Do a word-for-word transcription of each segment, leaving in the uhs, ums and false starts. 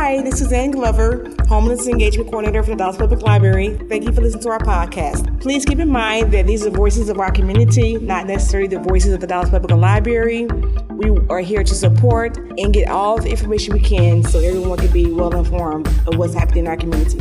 Hi, this is Ann Glover, Homeless Engagement Coordinator for the Dallas Public Library. Thank you for listening to our podcast. Please keep in mind that these are voices of our community, not necessarily the voices of the Dallas Public Library. We are here to support and get all the information we can so everyone can be well informed of what's happening in our community.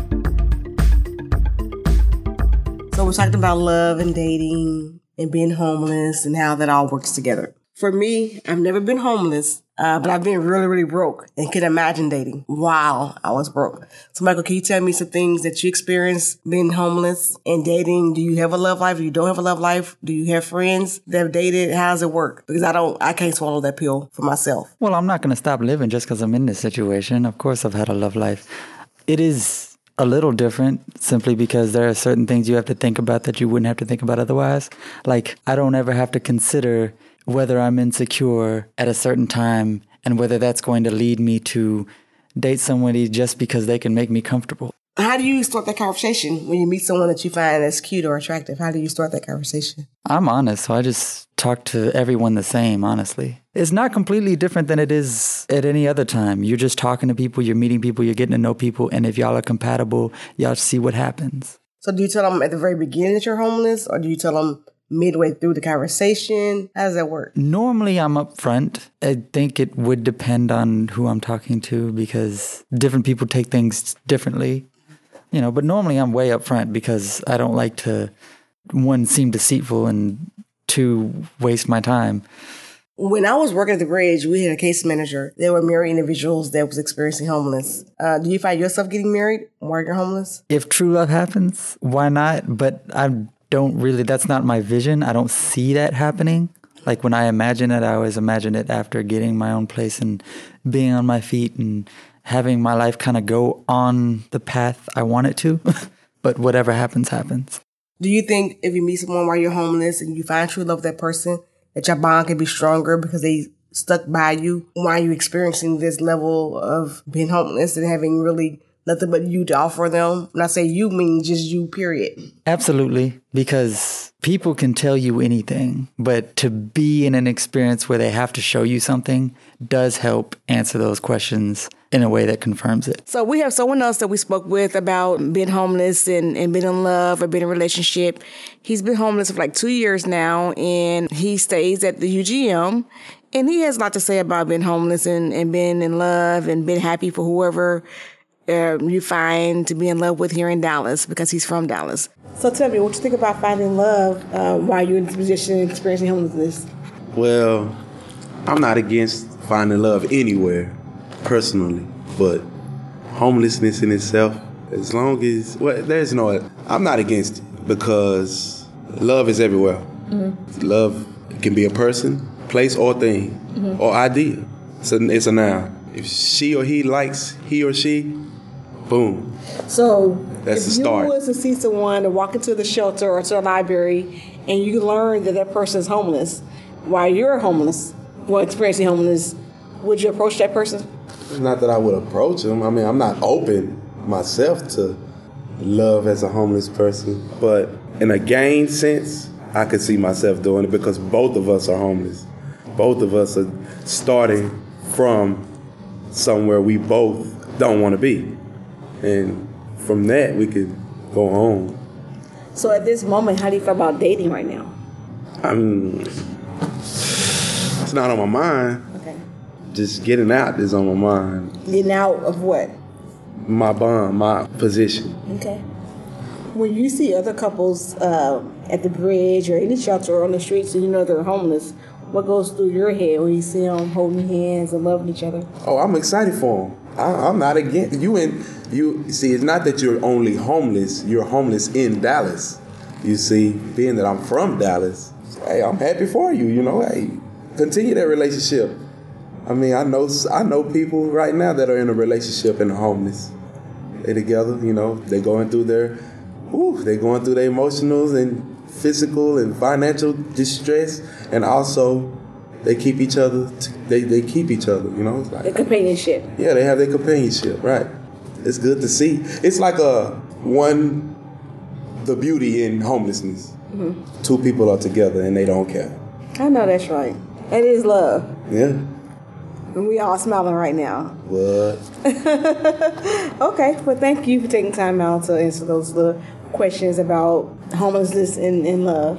So we're talking about love and dating and being homeless and how that all works together. For me, I've never been homeless, uh, but I've been really, really broke and can imagine dating while I was broke. So, Michael, can you tell me some things that you experienced being homeless and dating? Do you have a love life? Do you don't have a love life? Do you have friends that have dated? How does it work? Because I don't, I can't swallow that pill for myself. Well, I'm not going to stop living just because I'm in this situation. Of course, I've had a love life. It is a little different simply because there are certain things you have to think about that you wouldn't have to think about otherwise. Like, I don't ever have to consider whether I'm insecure at a certain time and whether that's going to lead me to date somebody just because they can make me comfortable. How do you start that conversation when you meet someone that you find that's cute or attractive? How do you start that conversation? I'm honest, so I just talk to everyone the same, honestly. It's not completely different than it is at any other time. You're just talking to people, you're meeting people, you're getting to know people, and if y'all are compatible, y'all see what happens. So do you tell them at the very beginning that you're homeless, or do you tell them midway through the conversation? How does that work? Normally, I'm upfront. I think it would depend on who I'm talking to because different people take things differently. You know, but normally I'm way upfront because I don't like to, one, seem deceitful and two, waste my time. When I was working at the bridge, we had a case manager. There were married individuals that was experiencing homeless. Uh, do you find yourself getting married while you're homeless? If true love happens, why not? But I'm don't really, that's not my vision. I don't see that happening. Like when I imagine it, I always imagine it after getting my own place and being on my feet and having my life kind of go on the path I want it to. But whatever happens, happens. Do you think if you meet someone while you're homeless and you find true love with that person, that your bond can be stronger because they stuck by you while you're experiencing this level of being homeless and having really nothing but you to offer them? When I say you, mean just you, period. Absolutely. Because people can tell you anything, but to be in an experience where they have to show you something does help answer those questions in a way that confirms it. So we have someone else that we spoke with about being homeless and, and being in love or being in a relationship. He's been homeless for like two years now, and he stays at the U G M. And he has a lot to say about being homeless and, and being in love and being happy for whoever Uh, you find to be in love with here in Dallas because he's from Dallas. So tell me, what you think about finding love uh, while you're in this position and experiencing homelessness? Well, I'm not against finding love anywhere, personally, but homelessness in itself, as long as, well, there's no, I'm not against it because love is everywhere. Mm-hmm. Love can be a person, place, or thing, mm-hmm. or idea. So it's a noun. If she or he likes he or she, boom. So that's the start. If you was to see someone to walk into the shelter or to the library and you learn that that person is homeless while you're homeless, well, experiencing homeless, would you approach that person? It's not that I would approach them. I mean, I'm not open myself to love as a homeless person. But in a gain sense, I could see myself doing it because both of us are homeless. Both of us are starting from somewhere we both don't want to be. And from that, we could go on. So at this moment, how do you feel about dating right now? I mean, it's not on my mind. Okay. Just getting out is on my mind. Getting out of what? My bond, my position. Okay. When you see other couples uh, at the bridge or any shelter or on the streets and you know they're homeless, what goes through your head when you see them holding hands and loving each other? Oh, I'm excited for them. I, I'm not against you. And you see, it's not that you're only homeless. You're homeless in Dallas. You see, being that I'm from Dallas, hey, I'm happy for you. You know, hey, continue that relationship. I mean, I know I know people right now that are in a relationship and are homeless. They together, you know, they going through their, whew, they going through their emotional and physical and financial distress, and also they keep each other. T- they they keep each other. You know, it's like the companionship. Yeah, they have their companionship. Right. It's good to see. It's like a one, the beauty in homelessness. Mm-hmm. Two people are together and they don't care. I know that's right. It is love. Yeah. And we all smiling right now. What? Okay, well, thank you for taking time out to answer those little questions about homelessness and, and love.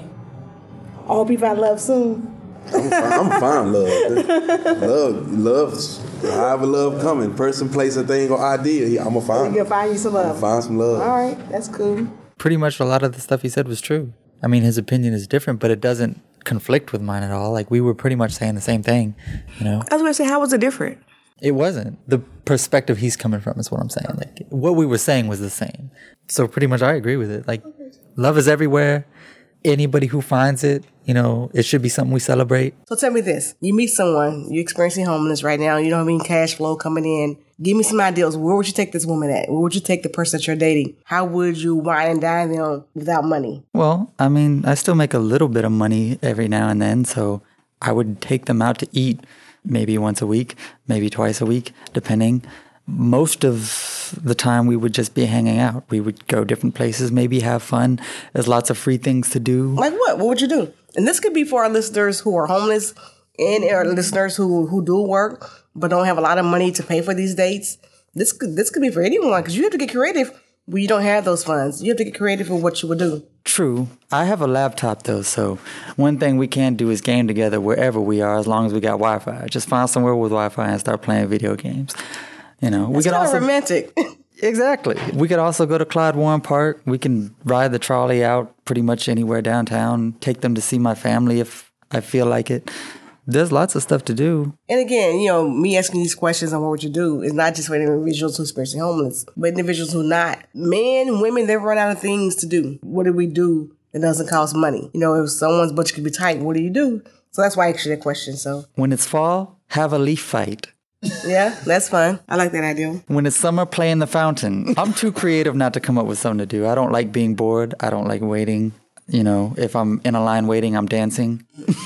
I hope you find love soon. I'm fine, I'm fine love. Love, love, however love coming. Person, place, a thing, or idea. I'm going to find You'll find you some love. I'm find some love. All right, that's cool. Pretty much a lot of the stuff he said was true. I mean, his opinion is different, but it doesn't conflict with mine at all. Like, we were pretty much saying the same thing, you know? I was going to say, how was it different? It wasn't. The perspective he's coming from is what I'm saying. Like, what we were saying was the same. So pretty much I agree with it. Like, love is everywhere. Anybody who finds it, you know, it should be something we celebrate. So tell me this. You meet someone, you're experiencing homelessness right now, you don't have any cash flow coming in. Give me some ideas. Where would you take this woman at? Where would you take the person that you're dating? How would you wine and dine them without money? Well, I mean, I still make a little bit of money every now and then, so I would take them out to eat maybe once a week, maybe twice a week, depending. Most of the time we would just be hanging out. We would go different places, maybe have fun. There's lots of free things to do. Like what? What would you do? And this could be for our listeners who are homeless and our listeners who, who do work but don't have a lot of money to pay for these dates. This could, this could be for anyone because you have to get creative when you don't have those funds. You have to get creative with what you would do. True. I have a laptop though, so one thing we can do is game together wherever we are as long as we got Wi-Fi. Just find somewhere with Wi-Fi and start playing video games. You know, That's we could kind also of romantic. Exactly. We could also go to Clyde Warren Park. We can ride the trolley out pretty much anywhere downtown. Take them to see my family if I feel like it. There's lots of stuff to do. And again, you know, me asking these questions on what would you do is not just for individuals who are experiencing homeless, but individuals who not. Men, women, they run out of things to do. What do we do that doesn't cost money? You know, if someone's budget could be tight, what do you do? So that's why I asked you that question. So when it's fall, have a leaf fight. Yeah, that's fun. I like that idea. When it's summer, play in the fountain. I'm too creative not to come up with something to do. I don't like being bored. I don't like waiting. You know, if I'm in a line waiting, I'm dancing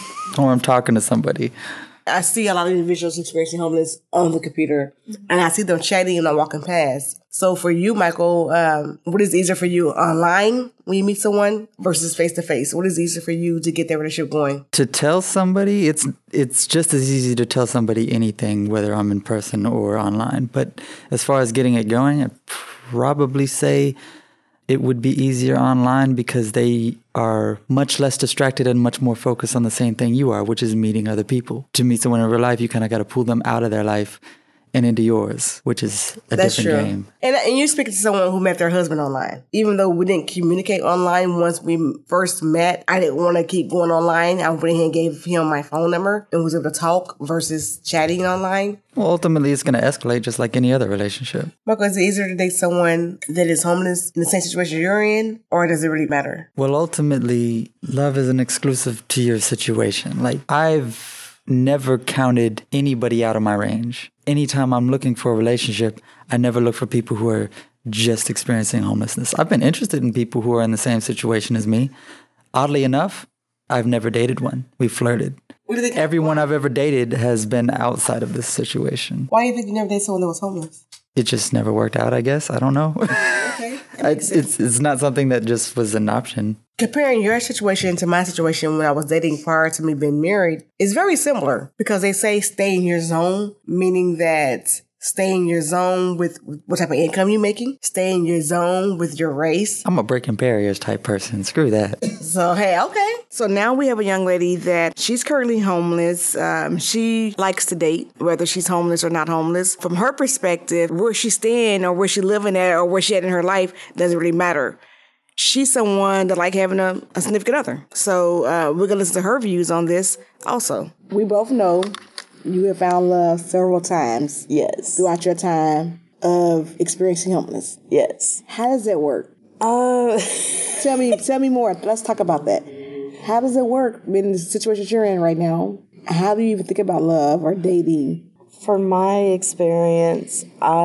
or I'm talking to somebody. I see a lot of individuals experiencing homeless on the computer, and I see them chatting and I'm walking past. So for you, Michael, um, what is easier for you, online when you meet someone versus face-to-face? What is easier for you to get that relationship going? To tell somebody, it's it's just as easy to tell somebody anything, whether I'm in person or online. But as far as getting it going, I'd probably say it would be easier online because they are much less distracted and much more focused on the same thing you are, which is meeting other people. To meet someone in real life, you kind of got to pull them out of their life and into yours, which is a That's different true. game. And, and you're speaking to someone who met their husband online. Even though we didn't communicate online once we first met, I didn't want to keep going online. I went ahead and gave him my phone number and was able to talk versus chatting online. Well, ultimately, it's going to escalate just like any other relationship. Michael, is it easier to date someone that is homeless in the same situation you're in, or does it really matter? Well, ultimately, love isn't exclusive to your situation. Like, I've never counted anybody out of my range. Anytime I'm looking for a relationship, I never look for people who are just experiencing homelessness. I've been interested in people who are in the same situation as me. Oddly enough, I've never dated one. We flirted. What do you think? Everyone I've ever dated has been outside of this situation. Why do you think you never dated someone that was homeless? It just never worked out, I guess. I don't know. Okay. it's, it's, it's not something that just was an option. Comparing your situation to my situation when I was dating prior to me being married is very similar because they say stay in your zone, meaning that stay in your zone with what type of income you're making, stay in your zone with your race. I'm a breaking barriers type person. Screw that. So, hey, okay. So now we have a young lady that she's currently homeless. Um, she likes to date, whether she's homeless or not homeless. From her perspective, where she's staying or where she's living at or where she's at in her life doesn't really matter. She's someone that like having a, a significant other. So uh, we're going to listen to her views on this also. We both know you have found love several times. Yes. Throughout your time of experiencing homelessness. Yes. How does that work? Uh, tell me tell me more. Let's talk about that. How does it work in the situation you're in right now? How do you even think about love or dating? From my experience,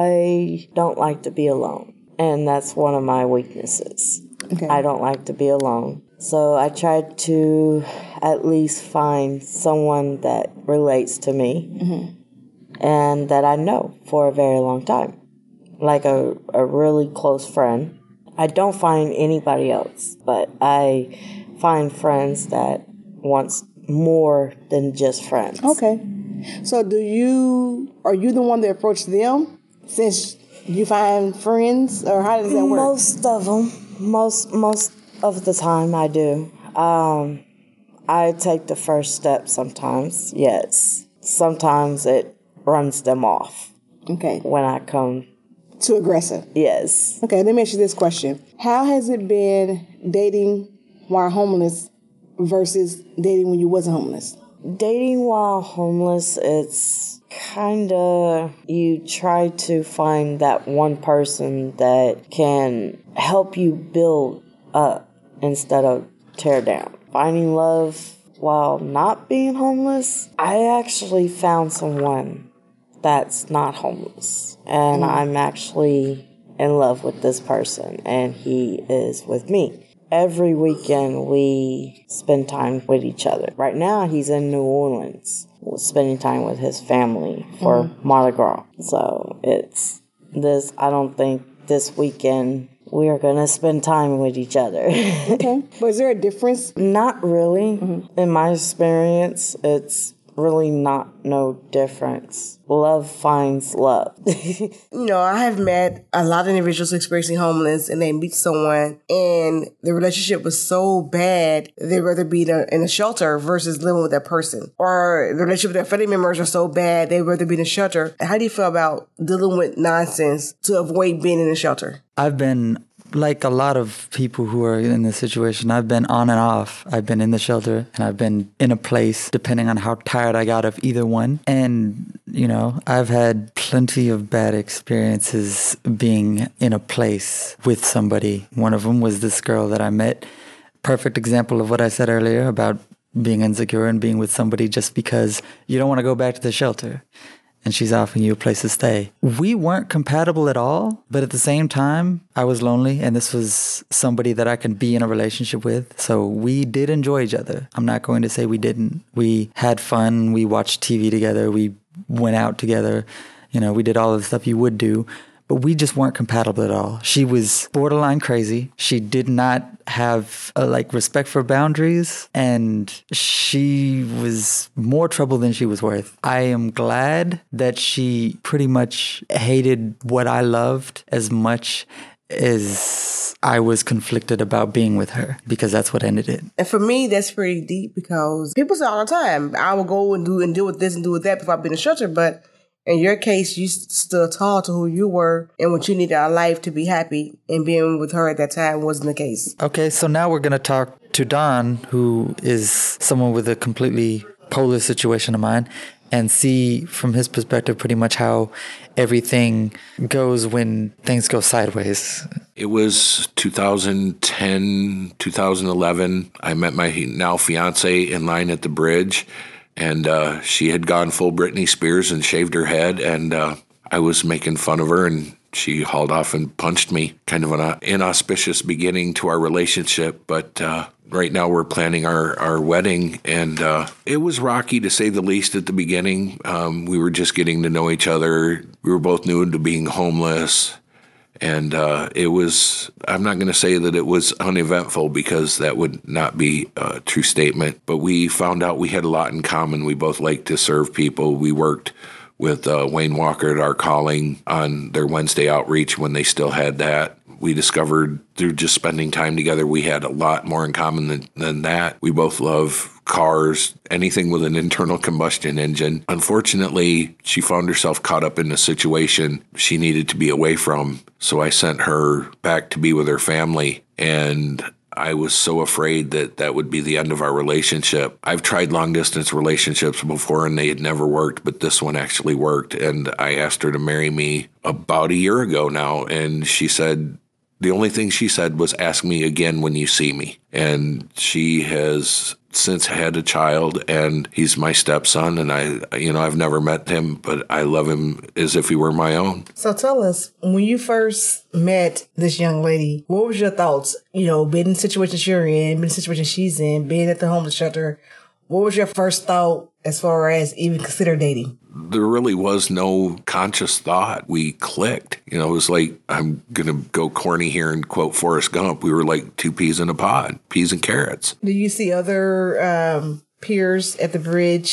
I don't like to be alone. And that's one of my weaknesses. Okay. I don't like to be alone. So I tried to at least find someone that relates to me mm-hmm. and that I know for a very long time. Like a, a really close friend. I don't find anybody else, but I find friends that wants more than just friends. Okay. So do you, are you the one that approached them since you find friends, or how does that work? Most of them. Most, most of the time I do. Um, I take the first step sometimes, yes. Sometimes it runs them off. Okay. When I come. Too aggressive. Yes. Okay, let me ask you this question. How has it been dating while homeless versus dating when you wasn't homeless? Dating while homeless, it's kind of, you try to find that one person that can help you build up instead of tear down. Finding love while not being homeless, I actually found someone that's not homeless. And mm. I'm actually in love with this person, and he is with me. Every weekend we spend time with each other. Right now he's in New Orleans, spending time with his family for mm. Mardi Gras. So it's this, I don't think this weekend we are going to spend time with each other. Okay. But is there a difference? Not really. Mm-hmm. In my experience, it's really not no difference. Love finds love. You know, I have met a lot of individuals experiencing homeless, and they meet someone and the relationship was so bad they'd rather be in a, in a shelter versus living with that person. Or the relationship with their family members are so bad they'd rather be in a shelter. How do you feel about dealing with nonsense to avoid being in a shelter? I've been, like a lot of people who are in this situation, I've been on and off. I've been in the shelter and I've been in a place, depending on how tired I got of either one. And, you know, I've had plenty of bad experiences being in a place with somebody. One of them was this girl that I met. Perfect example of what I said earlier about being insecure and being with somebody just because you don't want to go back to the shelter. And she's offering you a place to stay. We weren't compatible at all, but at the same time, I was lonely, and this was somebody that I can be in a relationship with. So we did enjoy each other. I'm not going to say we didn't. We had fun. We watched T V together. We went out together. You know, we did all of the stuff you would do. But we just weren't compatible at all. She was borderline crazy. She did not have a, like respect for boundaries, and she was more trouble than she was worth. I am glad that she pretty much hated what I loved as much as I was conflicted about being with her, because that's what ended it. And for me, that's pretty deep, because people say all the time, I will go and do and deal with this and do with that before I've been in a shelter, but in your case, you stood tall to who you were and what you needed out of life to be happy, and being with her at that time wasn't the case. Okay, so now we're going to talk to Don, who is someone with a completely polar situation of mine, and see from his perspective pretty much how everything goes when things go sideways. It was two thousand ten, two thousand eleven. I met my now fiance in line at the bridge. And uh, she had gone full Britney Spears and shaved her head, and uh, I was making fun of her, and she hauled off and punched me. Kind of an inauspicious beginning to our relationship, but uh, right now we're planning our, our wedding, and uh, it was rocky to say the least at the beginning. Um, we were just getting to know each other. We were both new to being homeless. And uh, it was, I'm not going to say that it was uneventful, because that would not be a true statement. But we found out we had a lot in common. We both liked to serve people. We worked with uh, Wayne Walker at Our Calling on their Wednesday outreach when they still had that. We discovered through just spending time together, we had a lot more in common than, than that. We both love cars, anything with an internal combustion engine. Unfortunately, she found herself caught up in a situation she needed to be away from. So I sent her back to be with her family. And I was so afraid that that would be the end of our relationship. I've tried long distance relationships before and they had never worked, but this one actually worked. And I asked her to marry me about a year ago now. And she said, the only thing she said was, ask me again when you see me. And she has since had a child, and he's my stepson. And I, you know, I've never met him, but I love him as if he were my own. So tell us, when you first met this young lady, what was your thoughts? You know, being in the situation you're in, being in the situation she's in, being at the homeless shelter. What was your first thought as far as even consider dating? There really was no conscious thought. We clicked. You know, it was like, I'm going to go corny here and quote Forrest Gump. We were like two peas in a pod, peas and carrots. Do you see other um, peers at the bridge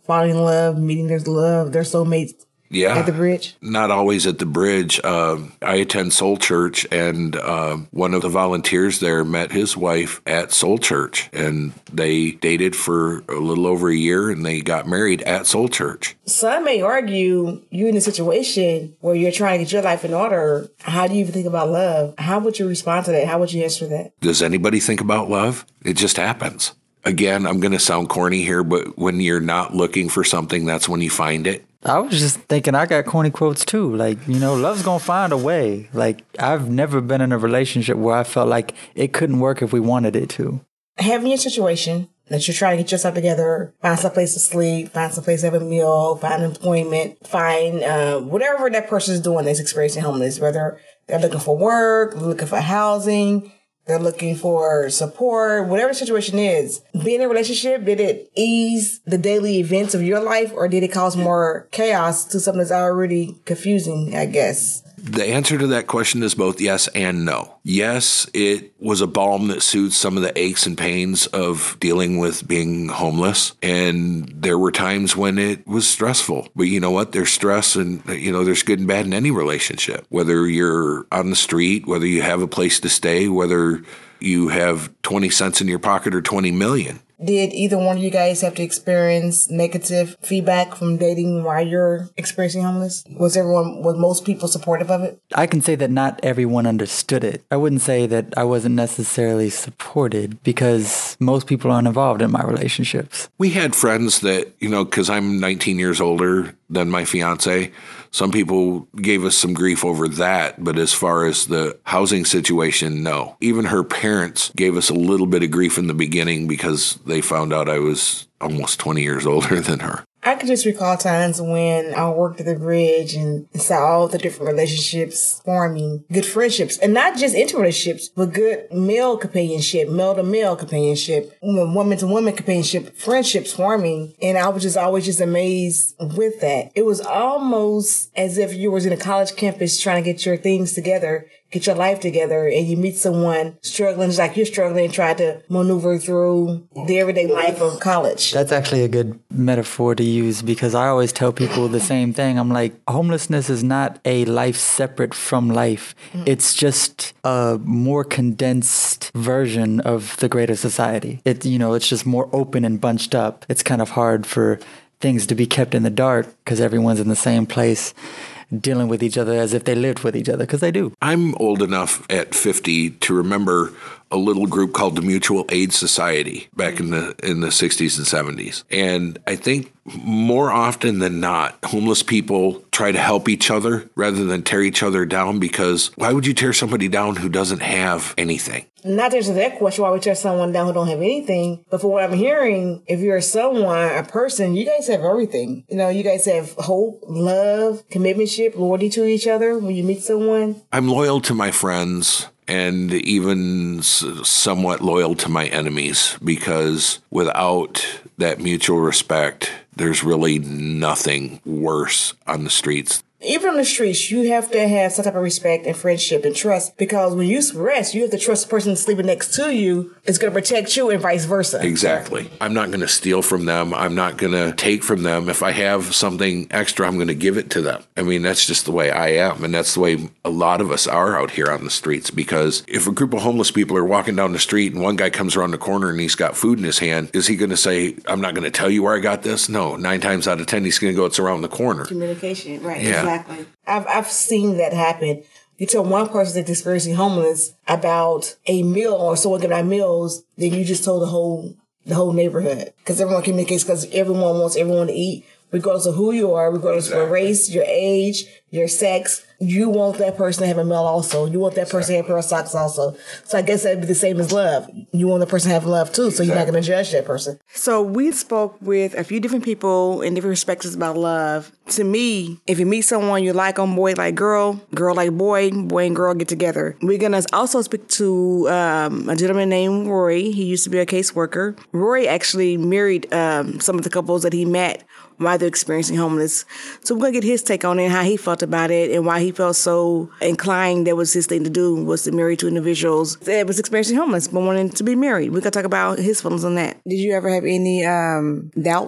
falling in love, meeting their love, their soulmates Yeah. at the bridge? Not always at the bridge. Uh, I attend Soul Church, and uh, one of the volunteers there met his wife at Soul Church, and they dated for a little over a year, and they got married at Soul Church. Some may argue you're in a situation where you're trying to get your life in order. How do you even think about love? How would you respond to that? How would you answer that? Does anybody think about love? It just happens. Again, I'm going to sound corny here, but when you're not looking for something, that's when you find it. I was just thinking I got corny quotes too. Like, you know, love's going to find a way. Like, I've never been in a relationship where I felt like it couldn't work if we wanted it to. Having a situation that you're trying to get yourself together, find some place to sleep, find some place to have a meal, find employment, find uh, whatever that person is doing that's experiencing homeless, whether they're looking for work, looking for housing, they're looking for support, whatever the situation is. Being in a relationship, did it ease the daily events of your life, or did it cause more chaos to something that's already confusing, I guess? The answer to that question is both yes and no. Yes, it was a balm that soothed some of the aches and pains of dealing with being homeless. And there were times when it was stressful. But you know what? There's stress and, you know, there's good and bad in any relationship. Whether you're on the street, whether you have a place to stay, whether you have twenty cents in your pocket or twenty million. Did either one of you guys have to experience negative feedback from dating while you're experiencing homeless? Was everyone, was most people supportive of it? I can say that not everyone understood it. I wouldn't say that I wasn't necessarily supported because most people aren't involved in my relationships. We had friends that, you know, because I'm nineteen years older than my fiance, some people gave us some grief over that. But as far as the housing situation, no. Even her parents gave us a little bit of grief in the beginning because they found out I was almost twenty years older than her. I can just recall times when I worked at the bridge and saw all the different relationships forming, good friendships, and not just intimate relationships, but good male companionship, male to male companionship, woman to woman companionship, friendships forming. And I was just always just amazed with that. It was almost as if you was in a college campus trying to get your things together, get your life together, and you meet someone struggling just like you're struggling and try to maneuver through the everyday life of college. That's actually a good metaphor to use because I always tell people the same thing. I'm like, homelessness is not a life separate from life. Mm. It's just a more condensed version of the greater society. It, you know, it's just more open and bunched up. It's kind of hard for things to be kept in the dark because everyone's in the same place, dealing with each other as if they lived with each other, because they do. I'm old enough at fifty to remember a little group called the Mutual Aid Society back in the in the sixties and seventies. And I think more often than not, homeless people try to help each other rather than tear each other down, because why would you tear somebody down who doesn't have anything? Not to answer that question, why would you tear someone down who don't have anything? But for what I'm hearing, if you're someone, a person, you guys have everything. You know, you guys have hope, love, commitmentship, loyalty to each other when you meet someone. I'm loyal to my friends and even somewhat loyal to my enemies, because without that mutual respect, there's really nothing worse on the streets. Even on the streets, you have to have some type of respect and friendship and trust, because when you rest, you have to trust the person sleeping next to you is going to protect you and vice versa. Exactly. I'm not going to steal from them. I'm not going to take from them. If I have something extra, I'm going to give it to them. I mean, that's just the way I am. And that's the way a lot of us are out here on the streets, because if a group of homeless people are walking down the street and one guy comes around the corner and he's got food in his hand, is he going to say, I'm not going to tell you where I got this? No. Nine times out of ten, he's going to go, it's around the corner. Communication, right. Yeah. Exactly. I've I've seen that happen. You tell one person that's experiencing homeless about a meal or someone giving out meals, then you just told the whole the whole neighborhood, because everyone communicates, because everyone wants everyone to eat, regardless of who you are, regardless exactly. of your race, your age, your sex. You want that person to have a meal also. You want that person exactly. to have a pair of socks also. So I guess that'd be the same as love. You want the person to have love too, so exactly. you're not going to judge that person. So we spoke with a few different people in different perspectives about love. To me, if you meet someone you like on boy like girl, girl like boy, boy and girl get together. We're going to also speak to um, a gentleman named Rory. He used to be a caseworker. Rory actually married um, some of the couples that he met while they're experiencing homeless. So we're going to get his take on it, how he felt about it, and why he felt so inclined that was his thing to do, was to marry two individuals that was experiencing homeless but wanting to be married. We're going to talk about his feelings on that. Did you ever have any um, doubts?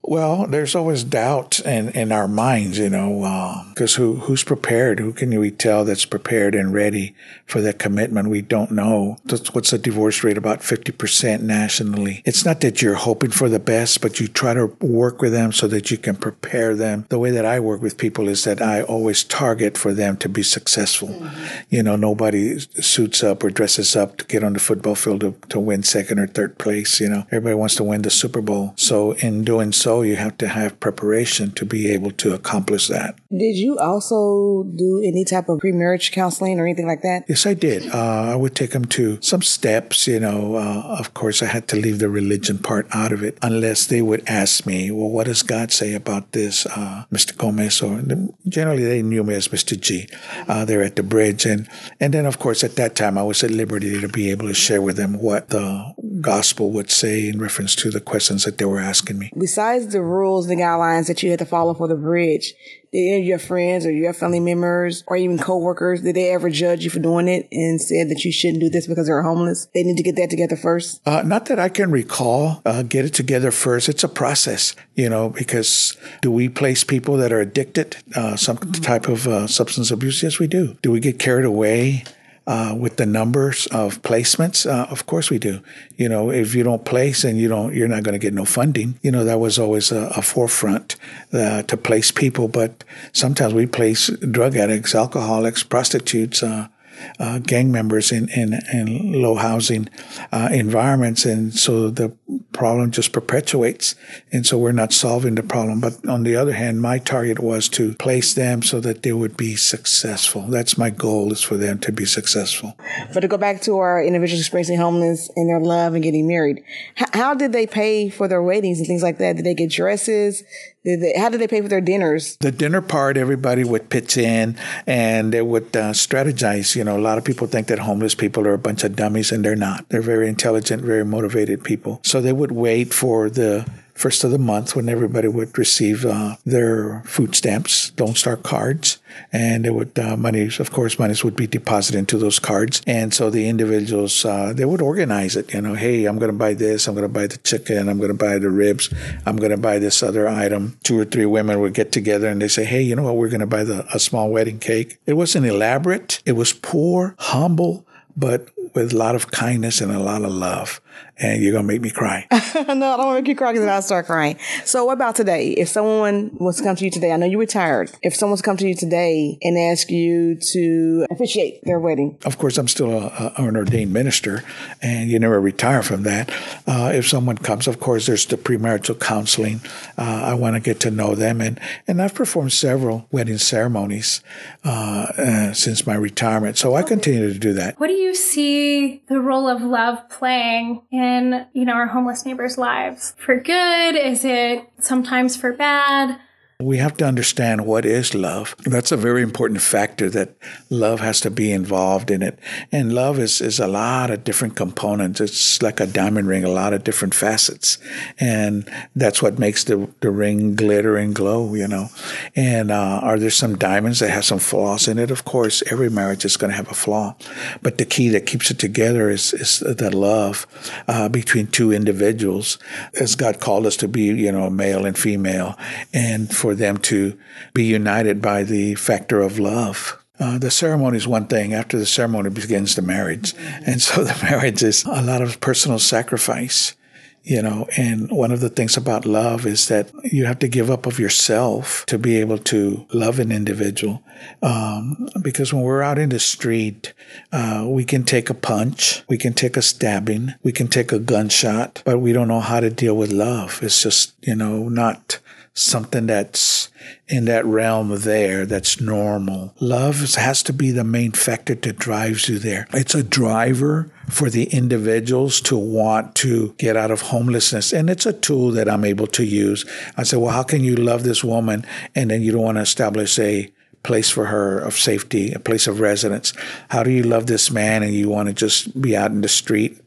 Well, there's always doubt in, in our minds, you know, because uh, who who's prepared? Who can we tell that's prepared and ready for that commitment? We don't know. That's what's the divorce rate? About fifty percent nationally. It's not that you're hoping for the best, but you try to work with them so that you can prepare them. The way that I work with people is that I always target for them to be successful. Mm-hmm. You know, nobody suits up or dresses up to get on the football field to, to win second or third place. You know, everybody wants to win the Super Bowl. So in doing so, you have to have preparation to be able to accomplish that. Did you also do any type of pre-marriage counseling or anything like that? Yes, I did. Uh, I would take them to some steps. You know, uh, of course, I had to leave the religion part out of it unless they would ask me, well, what does God say about this, uh, Mister Gomez? Or generally, they knew me as Mister G. Uh, they're at the bridge. And, and then, of course, at that time, I was at liberty to be able to share with them what the gospel would say in reference to the questions that they were asking me. Besides the rules and guidelines that you had to follow for the bridge, did any of your friends or your family members or even coworkers, did they ever judge you for doing it and said that you shouldn't do this because they're homeless? They need to get that together first? Uh, not that I can recall. Uh, get it together first. It's a process, you know, because do we place people that are addicted, uh, some mm-hmm. type of uh, substance abuse? Yes, we do. Do we get carried away Uh, with the numbers of placements? Uh, of course we do. You know, if you don't place and you don't, you're not going to get no funding. You know, that was always a, a forefront uh, to place people. But sometimes we place drug addicts, alcoholics, prostitutes, uh, uh, gang members in, in, in low housing uh, environments. And so the problem just perpetuates. And so we're not solving the problem. But on the other hand, my target was to place them so that they would be successful. That's my goal, is for them to be successful. But to go back to our individuals experiencing homelessness and their love and getting married, how, how did they pay for their weddings and things like that? Did they get dresses? Did they, how did they pay for their dinners? The dinner part, everybody would pitch in and they would uh, strategize. You know, a lot of people think that homeless people are a bunch of dummies, and they're not. They're very intelligent, very motivated people. So they would wait for the first of the month when everybody would receive uh, their food stamps, Don't Starve cards, and it would uh, monies, of course, monies would be deposited into those cards. And so the individuals, uh, they would organize it. You know, hey, I'm going to buy this, I'm going to buy the chicken, I'm going to buy the ribs, I'm going to buy this other item. Two or three women would get together and they say, hey, you know what, we're going to buy the, a small wedding cake. It wasn't elaborate. It was poor, humble, but with a lot of kindness and a lot of love. And you're going to make me cry. No, I don't want to make you cry because I'll start crying. So what about today? If someone was to come to you today, I know you're retired. If someone's come to you today and ask you to officiate their wedding. Of course, I'm still a, a, an ordained minister, and you never retire from that. Uh, if someone comes, of course, there's the premarital counseling. Uh, I want to get to know them. And, and I've performed several wedding ceremonies uh, uh, since my retirement. So I continue to do that. What do you see the role of love playing in, you know, our homeless neighbors' lives? For good? Is it sometimes for bad? We have to understand what is love. That's a very important factor, that love has to be involved in it. And love is, is a lot of different components. It's like a diamond ring, a lot of different facets. And that's what makes the, the ring glitter and glow, you know. And uh, are there some diamonds that have some flaws in it? Of course, every marriage is going to have a flaw. But the key that keeps it together is, is the love uh, between two individuals, as God called us to be, you know, male and female. And for them to be united by the factor of love. Uh, the ceremony is one thing. After the ceremony begins the marriage. And so the marriage is a lot of personal sacrifice, you know. And one of the things about love is that you have to give up of yourself to be able to love an individual. Um, because when we're out in the street, uh, we can take a punch, we can take a stabbing, we can take a gunshot, but we don't know how to deal with love. It's just, you know, not something that's in that realm there that's normal. Love has to be the main factor that drives you there. It's a driver for the individuals to want to get out of homelessness. And it's a tool that I'm able to use. I say, well, how can you love this woman and then you don't want to establish a place for her of safety, a place of residence? How do you love this man and you want to just be out in the street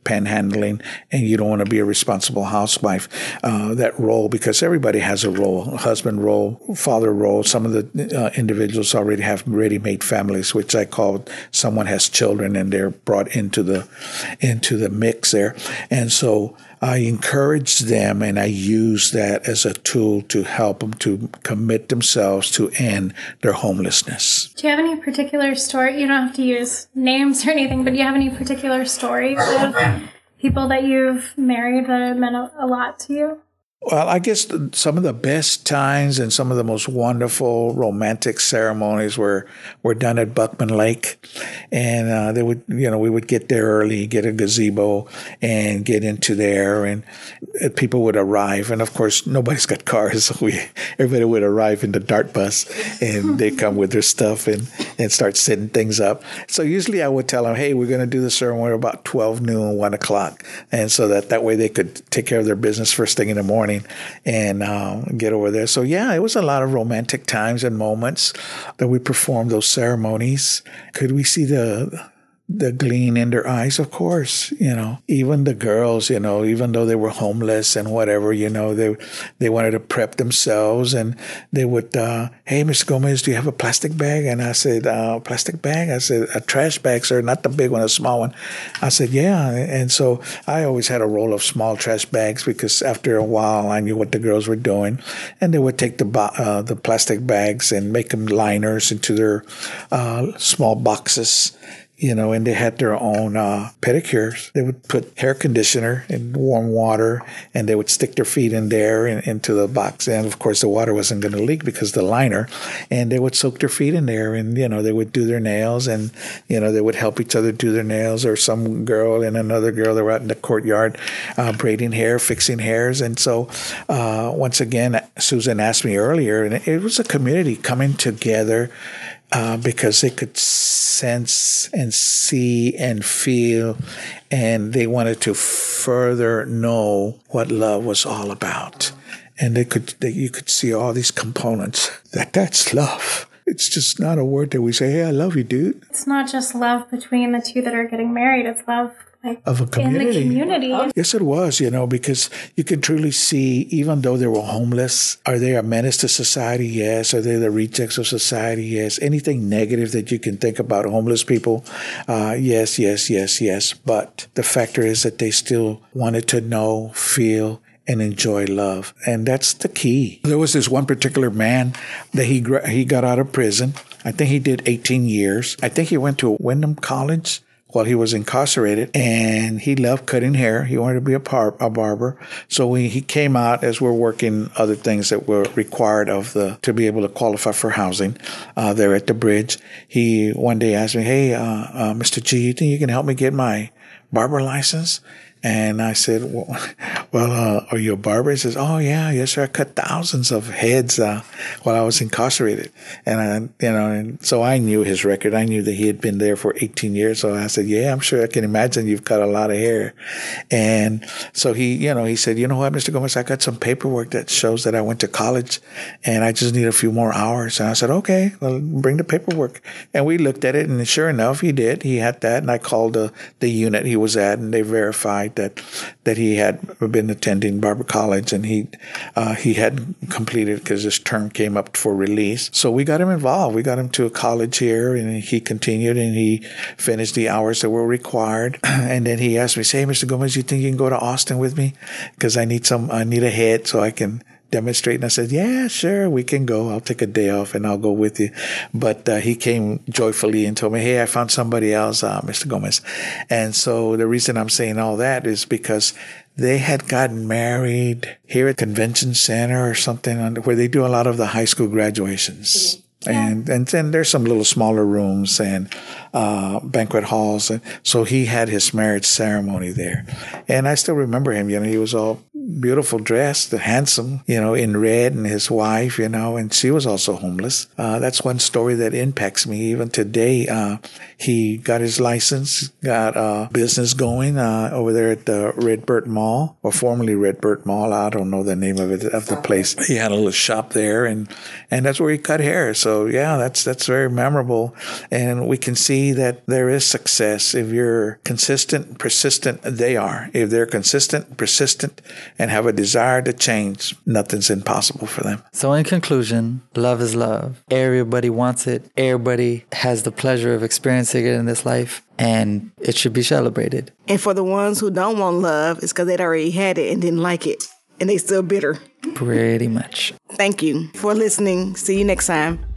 panhandling and you don't want to be a responsible housewife, uh, that role, because everybody has a role, a husband role, father role. Some of the uh, individuals already have ready-made families, which I call someone has children and they're brought into the into the mix there. And so I encourage them and I use that as a tool to help them to commit themselves to end their homelessness. Do you have any particular story? You don't have to use names or anything, but do you have any particular stories of people that you've married that have meant a lot to you? Well, I guess some of the best times and some of the most wonderful romantic ceremonies were, were done at Buckman Lake. And uh, they would, you know, we would get there early, get a gazebo and get into there, and people would arrive. And of course, nobody's got cars, so we everybody would arrive in the dart bus and they come with their stuff and, and start setting things up. So usually I would tell them, hey, we're going to do the ceremony about twelve noon, one o'clock. And so that, that way they could take care of their business first thing in the morning and uh, get over there. So yeah, it was a lot of romantic times and moments that we performed those ceremonies. Could we see the the gleam in their eyes? Of course, you know, even the girls, you know, even though they were homeless and whatever, you know, they they wanted to prep themselves, and they would, uh, hey, Mister Gomez, do you have a plastic bag? And I said, uh, plastic bag? I said, a trash bag, sir, not the big one, a small one. I said, yeah. And so I always had a roll of small trash bags because after a while I knew what the girls were doing, and they would take the bo- uh, the plastic bags and make them liners into their uh, small boxes. You know, and they had their own uh, pedicures. They would put hair conditioner in warm water, and they would stick their feet in there and into the box. And of course, the water wasn't going to leak because of the liner. And they would soak their feet in there, and you know, they would do their nails, and you know, they would help each other do their nails. Or some girl and another girl that were out in the courtyard uh, braiding hair, fixing hairs. And so, uh, once again, Susan asked me earlier, and it was a community coming together. Uh, because they could sense and see and feel, and they wanted to further know what love was all about. And they could, they, you could see all these components. That that's love. It's just not a word that we say, hey, I love you, dude. It's not just love between the two that are getting married. It's love like of a community. In the community. Yes, it was, you know, because you can truly see, even though they were homeless, are they a menace to society? Yes. Are they the rejects of society? Yes. Anything negative that you can think about homeless people? Uh, yes, yes, yes, yes. But the factor is that they still wanted to know, feel, and enjoy love. And that's the key. There was this one particular man that he he got out of prison. I think he did eighteen years. I think he went to Wyndham College while he was incarcerated, and he loved cutting hair. He wanted to be a, par- a barber. So when he came out, as we're working other things that were required of the to be able to qualify for housing uh, there at the bridge, he one day asked me, hey, uh, uh, Mister G, you think you can help me get my barber license? And I said, well, well uh, are you a barber? He says, oh, yeah, yes, sir. I cut thousands of heads uh, while I was incarcerated. And, I, you know, and so I knew his record. I knew that he had been there for eighteen years. So I said, yeah, I'm sure I can imagine you've cut a lot of hair. And so he, you know, he said, you know what, Mister Gomez, I got some paperwork that shows that I went to college and I just need a few more hours. And I said, okay, well, bring the paperwork. And we looked at it, and sure enough, he did. He had that. And I called the, the unit he was at, and they verified that that he had been attending Barber College, and he uh, he had completed because his term came up for release. So we got him involved. We got him to a college here, and he continued, and he finished the hours that were required. And then he asked me, "Say, hey, Mister Gomez, you think you can go to Austin with me? Because I need some, I need a head so I can demonstrate." And I said, yeah, sure, we can go. I'll take a day off and I'll go with you. But uh, he came joyfully and told me, hey, I found somebody else, uh, Mister Gomez. And so the reason I'm saying all that is because they had gotten married here at Convention Center or something where they do a lot of the high school graduations. Yeah. And, and then there's some little smaller rooms and uh, banquet halls. And so he had his marriage ceremony there. And I still remember him, you know, he was all beautiful dress, the handsome, you know, in red, and his wife, you know, and she was also homeless. Uh, that's one story that impacts me even today. Uh, he got his license, got a business going uh, over there at the Redbird Mall, or formerly Redbird Mall. I don't know the name of it, of the place. He had a little shop there, and, and that's where he cut hair. So yeah, that's, that's very memorable. And we can see that there is success if you're consistent, persistent. They are. If they're consistent, persistent, and have a desire to change, nothing's impossible for them. So in conclusion, love is love. Everybody wants it. Everybody has the pleasure of experiencing it in this life, and it should be celebrated. And for the ones who don't want love, it's because they'd already had it and didn't like it, and they still bitter. Pretty much. Thank you for listening. See you next time.